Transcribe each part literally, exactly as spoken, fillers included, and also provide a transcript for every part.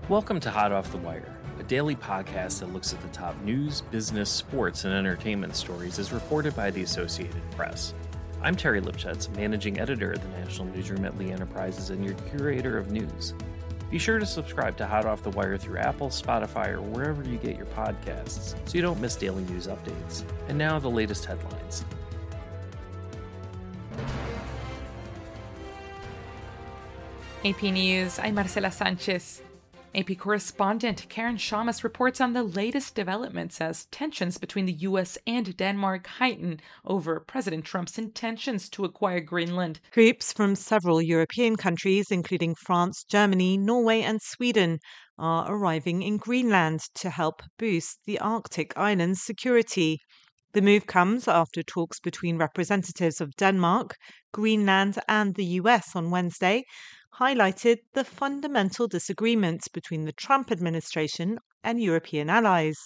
Welcome to Hot Off the Wire, a daily podcast that looks at the top news, business, sports, and entertainment stories as reported by the Associated Press. I'm Terry Lipschutz, managing editor at the National Newsroom at Lee Enterprises and your curator of news. Be sure to subscribe to Hot Off the Wire through Apple, Spotify, or wherever you get your podcasts so you don't miss daily news updates. And now the latest headlines. A P News, I'm Marcela Sanchez. A P correspondent Karen Shamas reports on the latest developments as tensions between the U S and Denmark heighten over President Trump's intentions to acquire Greenland. Groups from several European countries, including France, Germany, Norway, and Sweden, are arriving in Greenland to help boost the Arctic island's security. The move comes after talks between representatives of Denmark, Greenland, and the U S on Wednesday highlighted the fundamental disagreements between the Trump administration and European allies.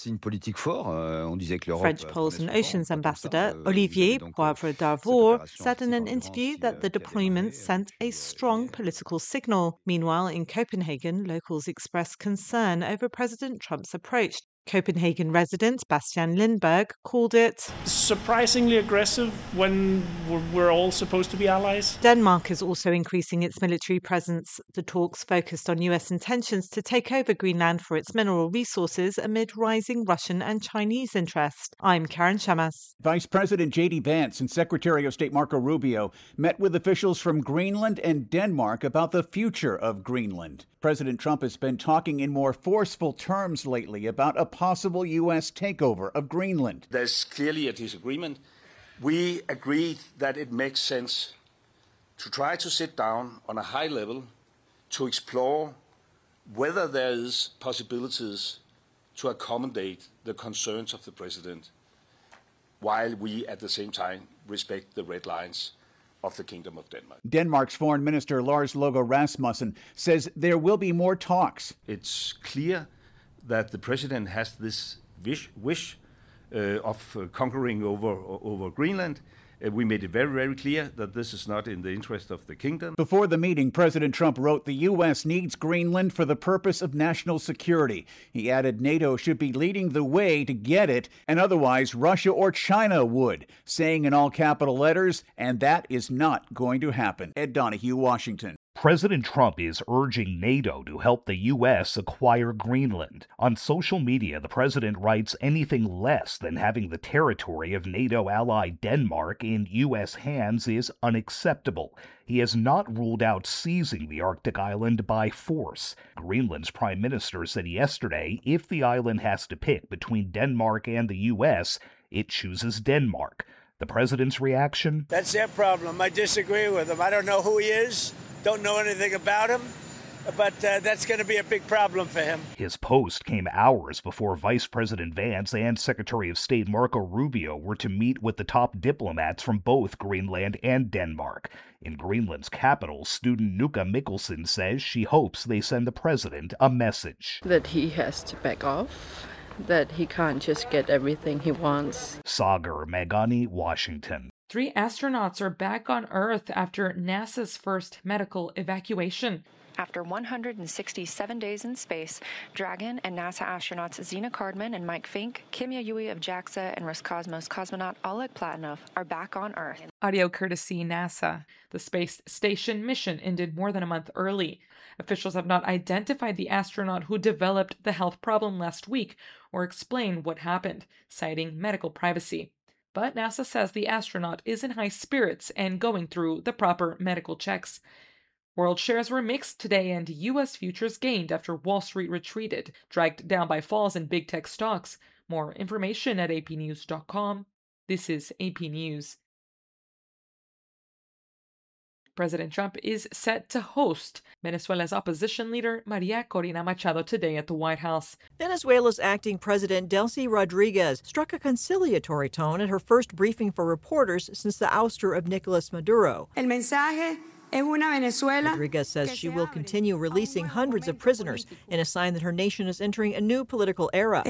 French Poles and Oceans Ambassador Olivier Poivre d'Arvor said in an interview that the deployment sent a strong political signal. Meanwhile, in Copenhagen, locals expressed concern over President Trump's approach. Copenhagen resident Bastian Lindberg called it surprisingly aggressive when we're all supposed to be allies. Denmark is also increasing its military presence. The talks focused on U S intentions to take over Greenland for its mineral resources amid rising Russian and Chinese interest. I'm Karen Shamas. Vice President J D Vance and Secretary of State Marco Rubio met with officials from Greenland and Denmark about the future of Greenland. President Trump has been talking in more forceful terms lately about a possible U S takeover of Greenland. There's clearly a disagreement. We agreed that it makes sense to try to sit down on a high level to explore whether there is possibilities to accommodate the concerns of the president while we at the same time respect the red lines of the Kingdom of Denmark. Denmark's Foreign Minister Lars Løkke Rasmussen says there will be more talks. It's clear that the president has this wish, wish uh, of uh, conquering over, over Greenland. Uh, we made it very, very clear that this is not in the interest of the kingdom. Before the meeting, President Trump wrote the U S needs Greenland for the purpose of national security. He added NATO should be leading the way to get it, and otherwise Russia or China would, saying in all capital letters, and that is not going to happen. Ed Donahue, Washington. President Trump is urging NATO to help the U S acquire Greenland. On social media, the president writes anything less than having the territory of NATO ally Denmark in U S hands is unacceptable. He has not ruled out seizing the Arctic island by force. Greenland's prime minister said yesterday if the island has to pick between Denmark and the U S, it chooses Denmark. The president's reaction? That's their problem. I disagree with him. I don't know who he is. Don't know anything about him, but uh, that's going to be a big problem for him. His post came hours before Vice President Vance and Secretary of State Marco Rubio were to meet with the top diplomats from both Greenland and Denmark. In Greenland's capital, student Nuka Mikkelsen says she hopes they send the president a message. That he has to back off, that he can't just get everything he wants. Sagar Meghani, Washington. Three astronauts are back on Earth after NASA's first medical evacuation. After one hundred sixty-seven days in space, Dragon and NASA astronauts Zena Cardman and Mike Fink, Kim Yayoi of JAXA, and Roscosmos cosmonaut Oleg Platonov are back on Earth. Audio courtesy NASA. The space station mission ended more than a month early. Officials have not identified the astronaut who developed the health problem last week or explained what happened, citing medical privacy. But NASA says the astronaut is in high spirits and going through the proper medical checks. World shares were mixed today and U S futures gained after Wall Street retreated, dragged down by falls in big tech stocks. More information at a p news dot com. This is A P News. President Trump is set to host Venezuela's opposition leader Maria Corina Machado today at the White House. Venezuela's acting president Delcy Rodriguez struck a conciliatory tone at her first briefing for reporters since the ouster of Nicolas Maduro. El mensaje Rodriguez says she will continue releasing hundreds of prisoners in a sign that her nation is entering a new political era.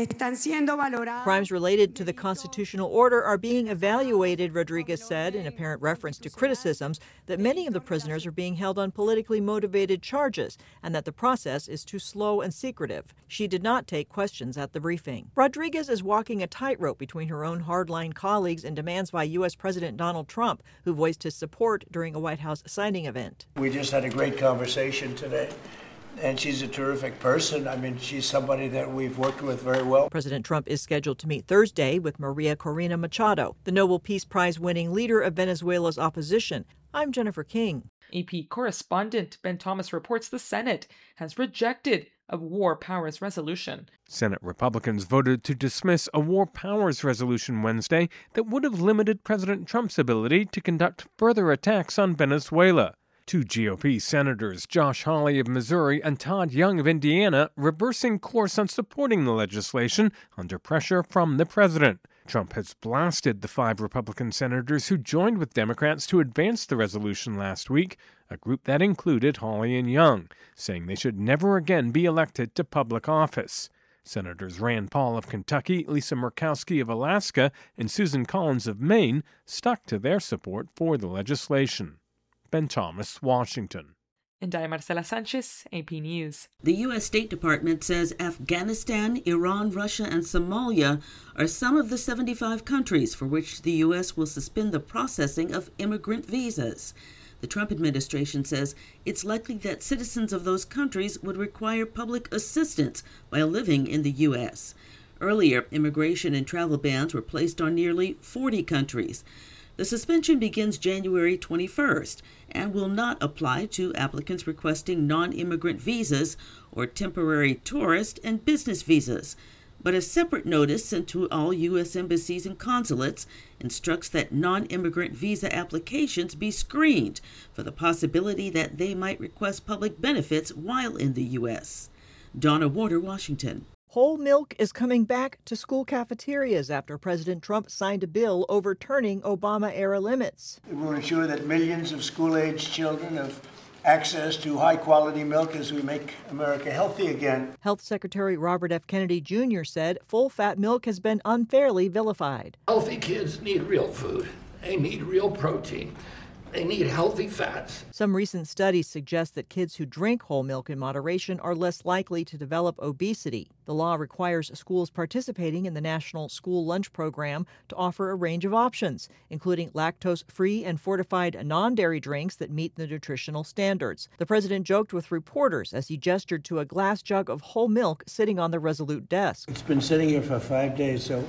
Crimes related to the constitutional order are being evaluated, Rodriguez said, in apparent reference to criticisms that many of the prisoners are being held on politically motivated charges and that the process is too slow and secretive. She did not take questions at the briefing. Rodriguez is walking a tightrope between her own hardline colleagues and demands by U S President Donald Trump, who voiced his support during a White House signing event. We just had a great conversation today, and she's a terrific person. I mean, she's somebody that we've worked with very well. President Trump is scheduled to meet Thursday with Maria Corina Machado, the Nobel Peace Prize-winning leader of Venezuela's opposition. I'm Jennifer King. A P correspondent Ben Thomas reports the Senate has rejected a War Powers Resolution. Senate Republicans voted to dismiss a War Powers Resolution Wednesday that would have limited President Trump's ability to conduct further attacks on Venezuela. Two G O P senators, Josh Hawley of Missouri and Todd Young of Indiana, reversing course on supporting the legislation under pressure from the president. Trump has blasted the five Republican senators who joined with Democrats to advance the resolution last week, a group that included Hawley and Young, saying they should never again be elected to public office. Senators Rand Paul of Kentucky, Lisa Murkowski of Alaska, and Susan Collins of Maine stuck to their support for the legislation. Ben Thomas, Washington. And I'm Marcela Sanchez, A P News. The U S State Department says Afghanistan, Iran, Russia, and Somalia are some of the seventy-five countries for which the U S will suspend the processing of immigrant visas. The Trump administration says it's likely that citizens of those countries would require public assistance while living in the U S. Earlier, immigration and travel bans were placed on nearly forty countries. The suspension begins January twenty-first and will not apply to applicants requesting non-immigrant visas or temporary tourist and business visas. But a separate notice sent to all U S embassies and consulates instructs that non-immigrant visa applications be screened for the possibility that they might request public benefits while in the U S. Donna Warder, Washington. Whole milk is coming back to school cafeterias after President Trump signed a bill overturning Obama-era limits. It will ensure that millions of school-aged children have access to high-quality milk as we make America healthy again. Health Secretary Robert F. Kennedy Junior said full-fat milk has been unfairly vilified. Healthy kids need real food. They need real protein. They need healthy fats. Some recent studies suggest that kids who drink whole milk in moderation are less likely to develop obesity. The law requires schools participating in the National School Lunch Program to offer a range of options, including lactose-free and fortified non-dairy drinks that meet the nutritional standards. The president joked with reporters as he gestured to a glass jug of whole milk sitting on the Resolute desk. It's been sitting here for five days, so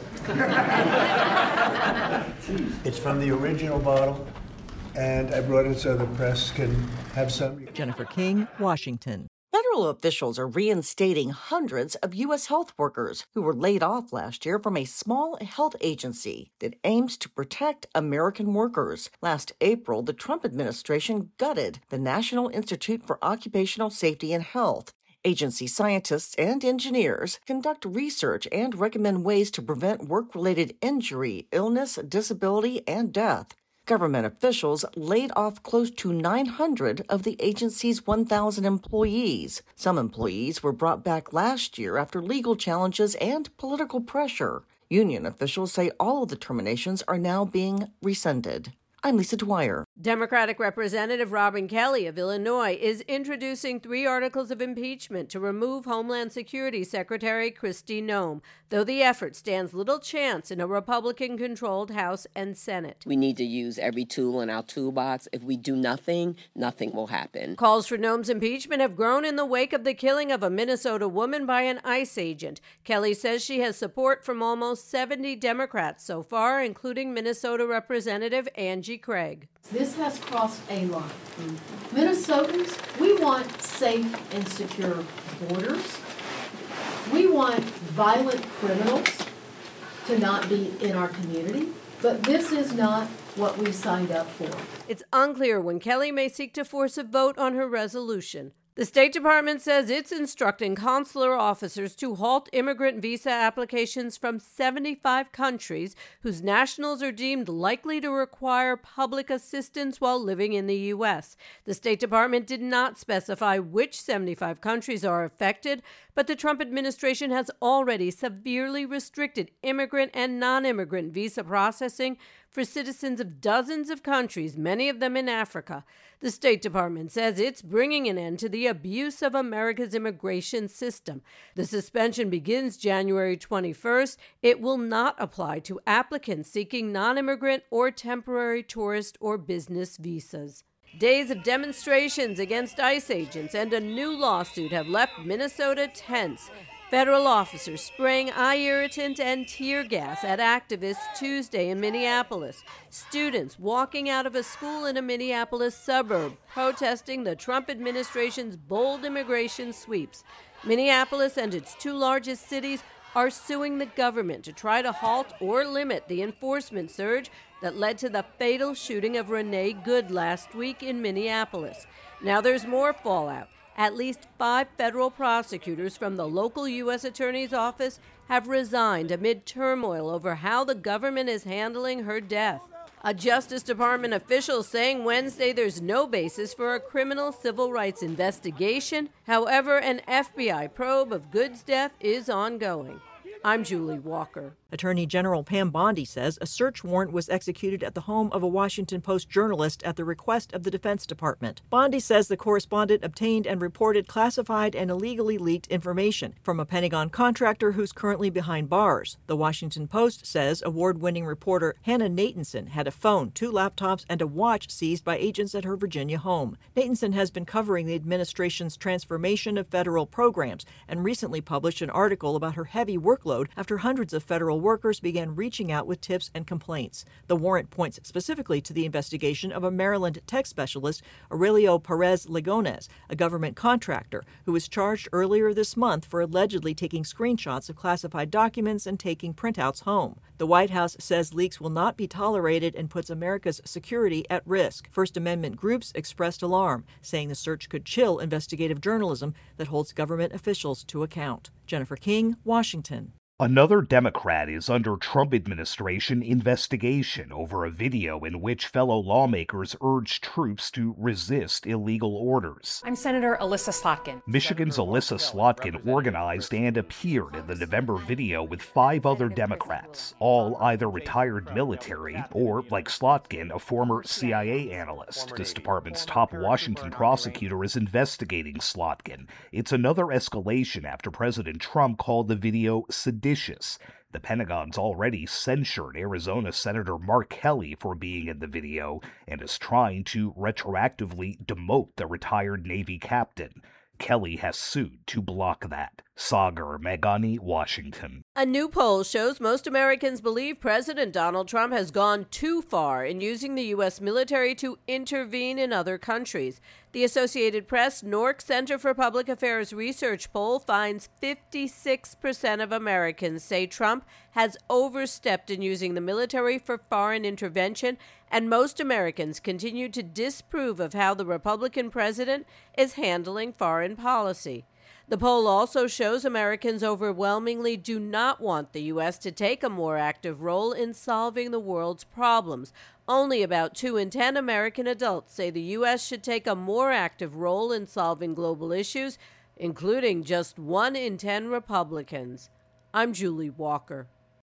it's from the original bottle. And I brought it so the press can have some. Jennifer King, Washington. Federal officials are reinstating hundreds of U S health workers who were laid off last year from a small health agency that aims to protect American workers. Last April, the Trump administration gutted the National Institute for Occupational Safety and Health. Agency scientists and engineers conduct research and recommend ways to prevent work-related injury, illness, disability, and death. Government officials laid off close to nine hundred of the agency's one thousand employees. Some employees were brought back last year after legal challenges and political pressure. Union officials say all of the terminations are now being rescinded. I'm Lisa Dwyer. Democratic Representative Robin Kelly of Illinois is introducing three articles of impeachment to remove Homeland Security Secretary Kristi Noem, though the effort stands little chance in a Republican-controlled House and Senate. We need to use every tool in our toolbox. If we do nothing, nothing will happen. Calls for Noem's impeachment have grown in the wake of the killing of a Minnesota woman by an ICE agent. Kelly says she has support from almost seventy Democrats so far, including Minnesota Representative Angie Craig. This has crossed a line. Minnesotans, we want safe and secure borders. We want violent criminals to not be in our community, but this is not what we signed up for. It's unclear when Kelly may seek to force a vote on her resolution. The State Department says it's instructing consular officers to halt immigrant visa applications from seventy-five countries whose nationals are deemed likely to require public assistance while living in the U S. The State Department did not specify which seventy-five countries are affected, but the Trump administration has already severely restricted immigrant and non-immigrant visa processing for citizens of dozens of countries, many of them in Africa. The State Department says it's bringing an end to the abuse of America's immigration system. The suspension begins January twenty-first. It will not apply to applicants seeking non-immigrant or temporary tourist or business visas. Days of demonstrations against ICE agents and a new lawsuit have left Minnesota tense. Federal officers spraying eye irritant and tear gas at activists Tuesday in Minneapolis. Students walking out of a school in a Minneapolis suburb protesting the Trump administration's bold immigration sweeps. Minneapolis and its two largest cities are suing the government to try to halt or limit the enforcement surge that led to the fatal shooting of Renee Good last week in Minneapolis. Now there's more fallout. At least five federal prosecutors from the local U S Attorney's Office have resigned amid turmoil over how the government is handling her death. A Justice Department official saying Wednesday there's no basis for a criminal civil rights investigation. However, an F B I probe of Good's death is ongoing. I'm Julie Walker. Attorney General Pam Bondi says a search warrant was executed at the home of a Washington Post journalist at the request of the Defense Department. Bondi says the correspondent obtained and reported classified and illegally leaked information from a Pentagon contractor who's currently behind bars. The Washington Post says award-winning reporter Hannah Natanson had a phone, two laptops, and a watch seized by agents at her Virginia home. Natanson has been covering the administration's transformation of federal programs and recently published an article about her heavy workload after hundreds of federal workers began reaching out with tips and complaints. The warrant points specifically to the investigation of a Maryland tech specialist, Aurelio Perez Ligones, a government contractor who was charged earlier this month for allegedly taking screenshots of classified documents and taking printouts home. The White House says leaks will not be tolerated and puts America's security at risk. First Amendment groups expressed alarm, saying the search could chill investigative journalism that holds government officials to account. Jennifer King, Washington. Another Democrat is under Trump administration investigation over a video in which fellow lawmakers urged troops to resist illegal orders. I'm Senator Alyssa Slotkin. Michigan's Alyssa Slotkin organized and appeared in the November video with five other Democrats, all either retired military or, like Slotkin, a former C I A analyst. This department's top Washington prosecutor is investigating Slotkin. It's another escalation after President Trump called the video seditious. The Pentagon's already censured Arizona Senator Mark Kelly for being in the video and is trying to retroactively demote the retired Navy captain. Kelly has sued to block that. Sagar Meghani, Washington. A new poll shows most Americans believe President Donald Trump has gone too far in using the U S military to intervene in other countries. The Associated Press Nork Center for Public Affairs research poll finds fifty-six percent of Americans say Trump has overstepped in using the military for foreign intervention, and most Americans continue to disapprove of how the Republican president is handling foreign policy. The poll also shows Americans overwhelmingly do not want the U S to take a more active role in solving the world's problems. Only about two in ten American adults say the U S should take a more active role in solving global issues, including just one in ten Republicans. I'm Julie Walker.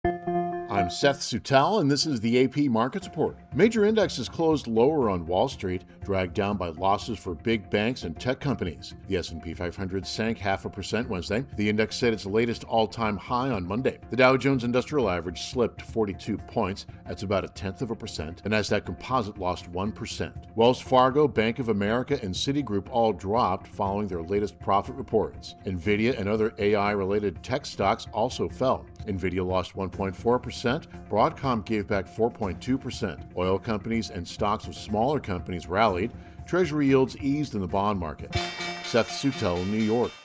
I'm Seth Sutel, and this is the A P Markets Report. Major indexes closed lower on Wall Street, dragged down by losses for big banks and tech companies. The S and P five hundred sank half a percent Wednesday. The index set its latest all-time high on Monday. The Dow Jones Industrial Average slipped forty-two points. That's about a tenth of a percent. The Nasdaq Composite lost one percent. Wells Fargo, Bank of America, and Citigroup all dropped following their latest profit reports. Nvidia and other A I-related tech stocks also fell. Nvidia lost one point four percent. Broadcom gave back four point two percent. Oil companies and stocks of smaller companies rallied. Treasury yields eased in the bond market. Seth Sutel, New York.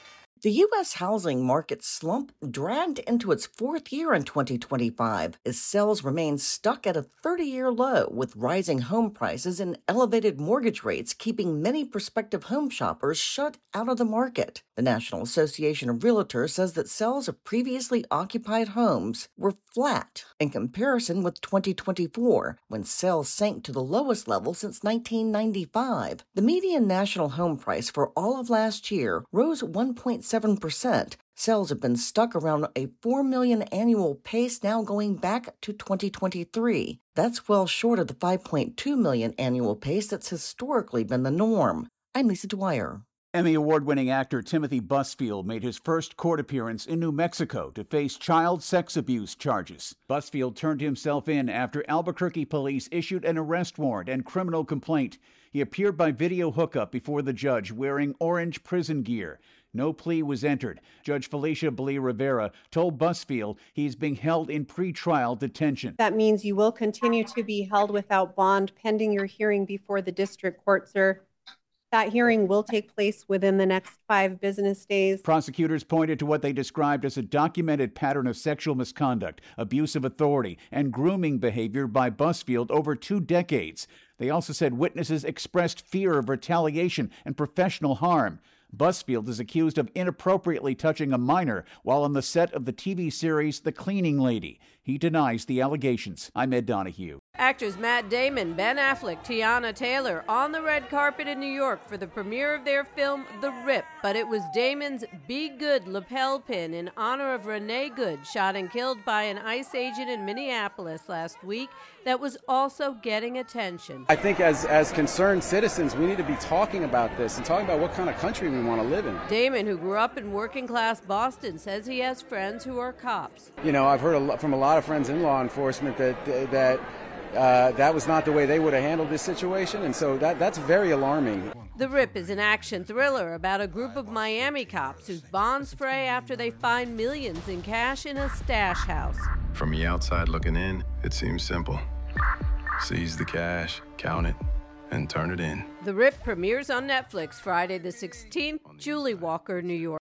The U S housing market slump dragged into its fourth year in twenty twenty-five as sales remain stuck at a thirty-year low, with rising home prices and elevated mortgage rates keeping many prospective home shoppers shut out of the market. The National Association of Realtors says that sales of previously occupied homes were flat in comparison with twenty twenty-four, when sales sank to the lowest level since nineteen ninety-five. The median national home price for all of last year rose one point seven percent. Sales have been stuck around a four million annual pace now going back to twenty twenty-three. That's well short of the five point two million annual pace that's historically been the norm. I'm Lisa Dwyer. Emmy Award-winning actor Timothy Busfield made his first court appearance in New Mexico to face child sex abuse charges. Busfield turned himself in after Albuquerque police issued an arrest warrant and criminal complaint. He appeared by video hookup before the judge wearing orange prison gear. No plea was entered. Judge Felicia Blee Rivera told Busfield he's being held in pretrial detention. That means you will continue to be held without bond pending your hearing before the district court, sir. That hearing will take place within the next five business days. Prosecutors pointed to what they described as a documented pattern of sexual misconduct, abuse of authority, and grooming behavior by Busfield over two decades. They also said witnesses expressed fear of retaliation and professional harm. Busfield is accused of inappropriately touching a minor while on the set of the T V series The Cleaning Lady. He denies the allegations. I'm Ed Donahue. Actors Matt Damon, Ben Affleck, Tiana Taylor on the red carpet in New York for the premiere of their film The Rip, but it was Damon's Be Good lapel pin in honor of Renee Good, shot and killed by an ICE agent in Minneapolis last week, that was also getting attention. I think as, as concerned citizens, we need to be talking about this and talking about what kind of country we want to live in. Damon, who grew up in working class Boston, says he has friends who are cops. You know, I've heard a lot, from a lot of friends in law enforcement that that uh, that was not the way they would have handled this situation, and so that that's very alarming. The Rip is an action thriller about a group of Miami cops whose bonds fray after they find millions in cash in a stash house. From the outside looking in, it seems simple. Seize the cash, count it, and turn it in. The Rip premieres on Netflix Friday the sixteenth. Julie Walker, New York.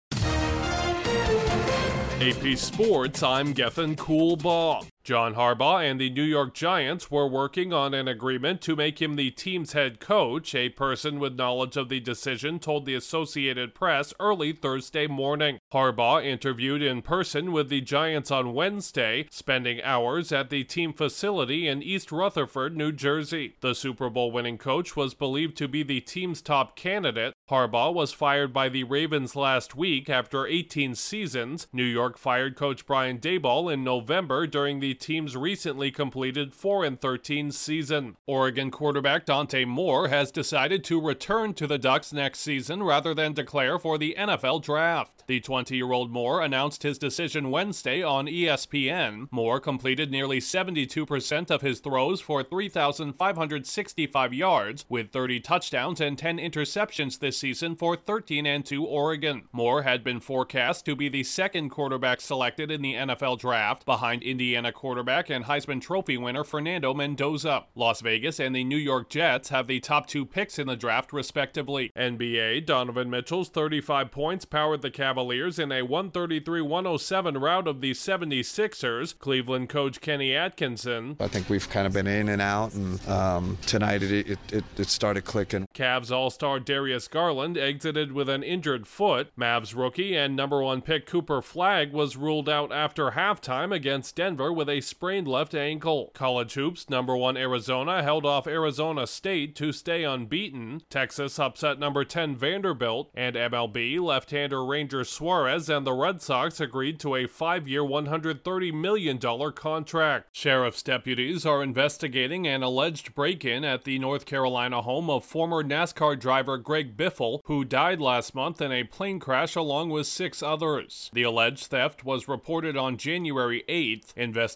A P Sports, I'm Gethin Coolbaugh. John Harbaugh and the New York Giants were working on an agreement to make him the team's head coach. A person with knowledge of the decision told the Associated Press early Thursday morning. Harbaugh interviewed in person with the Giants on Wednesday, spending hours at the team facility in East Rutherford, New Jersey. The Super Bowl winning coach was believed to be the team's top candidate. Harbaugh was fired by the Ravens last week after eighteen seasons. New York fired coach Brian Daboll in November during the team's recently completed four and thirteen season. Oregon quarterback Dante Moore has decided to return to the Ducks next season rather than declare for the N F L draft. The twenty-year-old Moore announced his decision Wednesday on E S P N. Moore completed nearly seventy-two percent of his throws for three thousand five hundred sixty-five yards, with thirty touchdowns and ten interceptions this season for thirteen and two Oregon. Moore had been forecast to be the second quarterback selected in the N F L draft, behind Indiana quarterback and Heisman Trophy winner Fernando Mendoza. Las Vegas and the New York Jets have the top two picks in the draft, respectively. N B A, Donovan Mitchell's thirty-five points powered the Cavaliers in a one thirty-three one oh seven rout of the seventy-sixers. Cleveland coach Kenny Atkinson. I think we've kind of been in and out, and um, tonight it, it, it started clicking. Cavs all-star Darius Garland exited with an injured foot. Mavs rookie and number one pick Cooper Flagg was ruled out after halftime against Denver with a sprained left ankle. College hoops, number one Arizona held off Arizona State to stay unbeaten. Texas upset number ten Vanderbilt, and M L B left-hander Ranger Suarez and the Red Sox agreed to a five-year one hundred thirty million dollars contract. Sheriff's deputies are investigating an alleged break-in at the North Carolina home of former NASCAR driver Greg Biffle, who died last month in a plane crash along with six others. The alleged theft was reported on January eighth. Investigators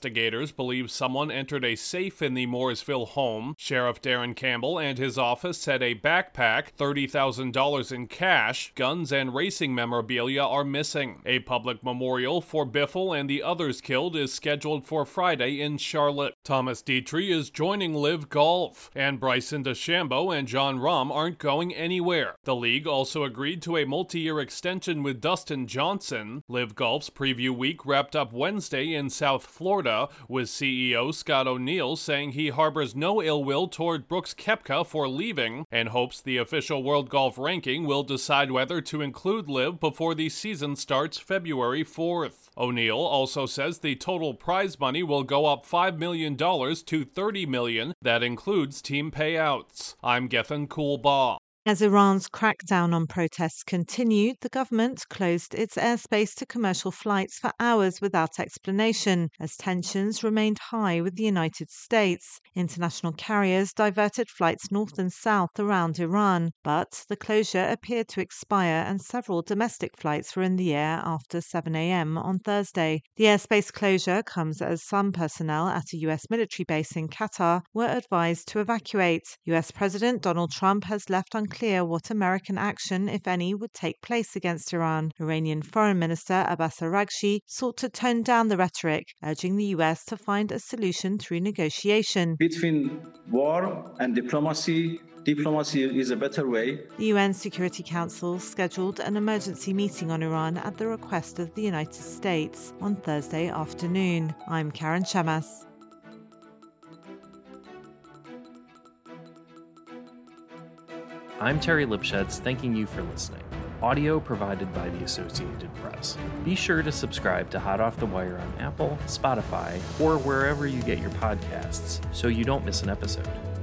Investigators believe someone entered a safe in the Mooresville home. Sheriff Darren Campbell and his office said a backpack, thirty thousand dollars in cash, guns, and racing memorabilia are missing. A public memorial for Biffle and the others killed is scheduled for Friday in Charlotte. Thomas Dietrich is joining Live Golf, and Bryson DeChambeau and Jon Rahm aren't going anywhere. The league also agreed to a multi-year extension with Dustin Johnson. Live Golf's preview week wrapped up Wednesday in South Florida, with C E O Scott O'Neill saying he harbors no ill will toward Brooks Koepka for leaving and hopes the official World Golf Ranking will decide whether to include Live before the season starts February fourth. O'Neill also says the total prize money will go up five million dollars to thirty million dollars. That includes team payouts. I'm Gethin Coolbaugh. As Iran's crackdown on protests continued, the government closed its airspace to commercial flights for hours without explanation, as tensions remained high with the United States. International carriers diverted flights north and south around Iran, but the closure appeared to expire and several domestic flights were in the air after seven a.m. on Thursday. The airspace closure comes as some personnel at a U S military base in Qatar were advised to evacuate. U S President Donald Trump has left unclear Clear what American action, if any, would take place against Iran. Iranian Foreign Minister Abbas Araghchi sought to tone down the rhetoric, urging the U S to find a solution through negotiation. Between war and diplomacy, diplomacy is a better way. The U N Security Council scheduled an emergency meeting on Iran at the request of the United States on Thursday afternoon. I'm Karen Shamas. I'm Terry Lipschutz, thanking you for listening. Audio provided by the Associated Press. Be sure to subscribe to Hot Off the Wire on Apple, Spotify, or wherever you get your podcasts so you don't miss an episode.